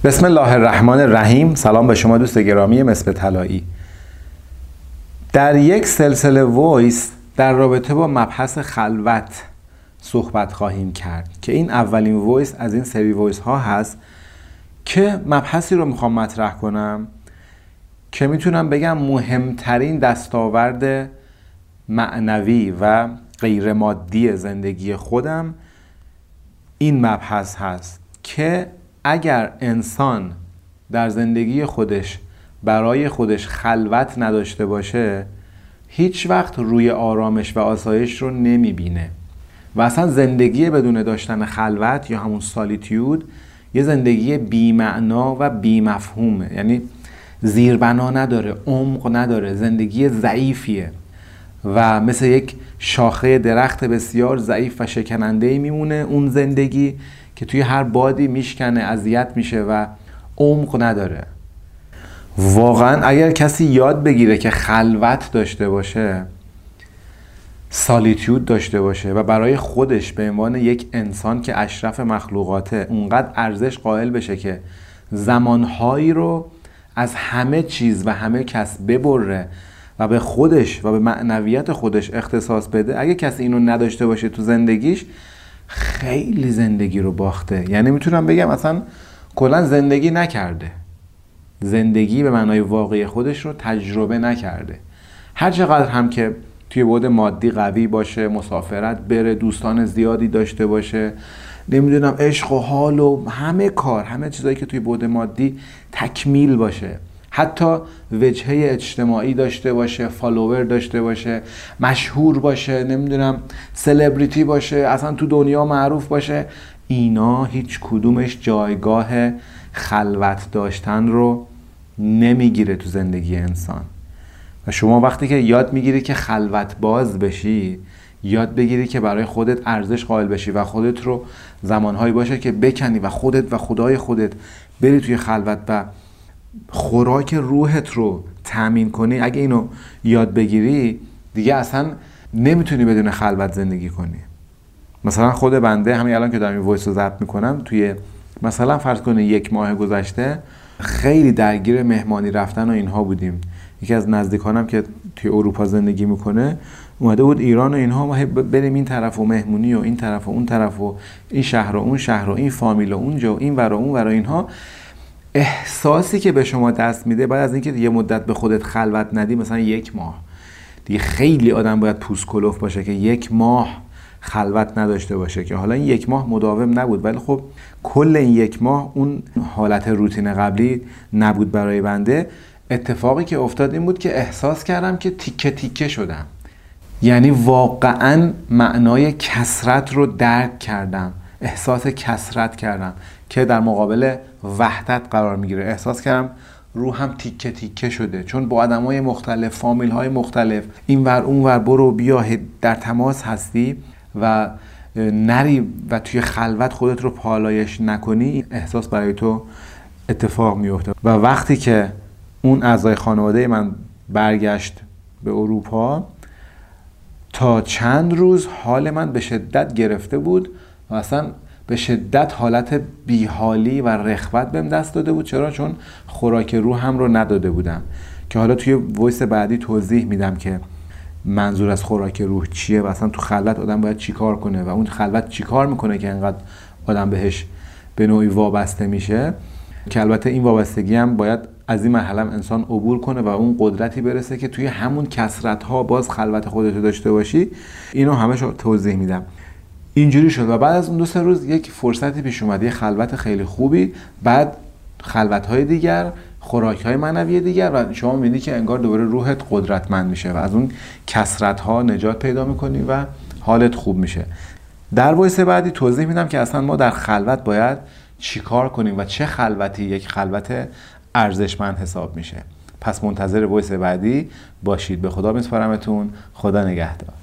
بسم الله الرحمن الرحیم. سلام به شما دوست گرامی مصباح طلایی. در یک سلسله وایس در رابطه با مبحث خلوت صحبت خواهیم کرد که این اولین وایس از این سری وایس ها هست که مبحثی رو میخوام مطرح کنم که میتونم بگم مهمترین دستاورد معنوی و غیر مادی زندگی خودم این مبحث هست که اگر انسان در زندگی خودش برای خودش خلوت نداشته باشه هیچ وقت روی آرامش و آسایش رو نمیبینه و اصلا زندگی بدون داشتن خلوت یا همون سالیتیود یه زندگی بی‌معنا و بی‌مفهومه، یعنی زیربنا نداره، عمق نداره، زندگی ضعیفیه و مثل یک شاخه درخت بسیار ضعیف و شکننده‌ای میمونه اون زندگی که توی هر بادی میشکنه، اذیت میشه و عمق نداره. واقعا اگر کسی یاد بگیره که خلوت داشته باشه، سالیتیود داشته باشه و برای خودش به عنوان یک انسان که اشرف مخلوقاته اونقدر ارزش قائل بشه که زمانهایی رو از همه چیز و همه کس ببره و به خودش و به معنویت خودش اختصاص بده، اگه کسی اینو نداشته باشه تو زندگیش خیلی زندگی رو باخته. یعنی میتونم بگم اصلا کلا زندگی نکرده، زندگی به معنای واقعی خودش رو تجربه نکرده. هر چقدر هم که توی بعد مادی قوی باشه، مسافرت بره، دوستان زیادی داشته باشه، نمیدونم عشق و حال و همه کار، همه چیزایی که توی بعد مادی تکمیل باشه، حتی وجهه اجتماعی داشته باشه، فالوور داشته باشه، مشهور باشه، نمیدونم سلبریتی باشه، اصلا تو دنیا معروف باشه، اینا هیچ کدومش جایگاه خلوت داشتن رو نمیگیره تو زندگی انسان. و شما وقتی که یاد میگیری که خلوت باز بشی، یاد بگیری که برای خودت ارزش قائل بشی و خودت رو زمانهایی باشه که بکنی و خودت و خدای خودت بری توی خلوت و خوراک روحت رو تامین کنی، اگه اینو یاد بگیری دیگه اصلا نمیتونی بدون خلوت زندگی کنی. مثلا خود بنده همین الان که دارم این وایس رو ضبط میکنم، توی مثلا فرض کنه 1 ماه گذشته خیلی درگیر مهمانی رفتن و اینها بودیم. یکی از نزدیکانم که توی اروپا زندگی میکنه اومده بود ایران و اینها، ما بریم این طرف و مهمونی و این طرف و اون طرف و این شهر و اون شهر و این فامیل و اونجا و این ور و اون ور و اینها. احساسی که به شما دست میده بعد از اینکه یه مدت به خودت خلوت ندی، مثلا 1 ماه دیگه، خیلی آدم باید پوست کلوف باشه که 1 ماه خلوت نداشته باشه. که حالا این 1 ماه مداوم نبود، ولی خب کل این 1 ماه اون حالت روتین قبلی نبود برای بنده. اتفاقی که افتاد این بود که احساس کردم که تیکه تیکه شدم، یعنی واقعا معنای کثرت رو درک کردم، احساس کثرت کردم که در مقابل وحدت قرار میگیره. احساس کردم روحم تیکه تیکه شده، چون با آدمای مختلف، فامیل های مختلف، این ور اون ور برو بیا در تماس هستی و نری و توی خلوت خودت رو پالایش نکنی، احساس برای تو اتفاق میفته. و وقتی که اون اعضای خانواده من برگشت به اروپا، تا چند روز حال من به شدت گرفته بود و اصلا به شدت حالت بیحالی و رخوت بهم دست داده بود. چرا؟ چون خوراک روحم رو نداده بودم، که حالا توی وایس بعدی توضیح میدم که منظور از خوراک روح چیه و اصلا تو خلوت آدم باید چی کار کنه و اون خلوت چی کار میکنه که اینقدر آدم بهش به نوعی وابسته میشه. که البته این وابستگی هم باید از این مرحله انسان عبور کنه و اون قدرتی برسه که توی همون کثرت ها باز خلوت خودت رو داشته باشی. اینو همش توضیح میدم. اینجوری شد و بعد از اون 2-3 روز یک فرصتی پیش اومد، یه خلوت خیلی خوبی، بعد خلوت های دیگر، خوراک های معنوی دیگر، و شما میبینی که انگار دوباره روحت قدرتمند میشه و از اون کثرت ها نجات پیدا میکنی و حالت خوب میشه. در وایس بعدی توضیح میدم که اصلا ما در خلوت باید چیکار کنیم و چه خلوتی یک خلوت ارزشمند حساب میشه. پس منتظر وایس بعدی باشید. به خدا میسپارمتون. خدا نگهدار.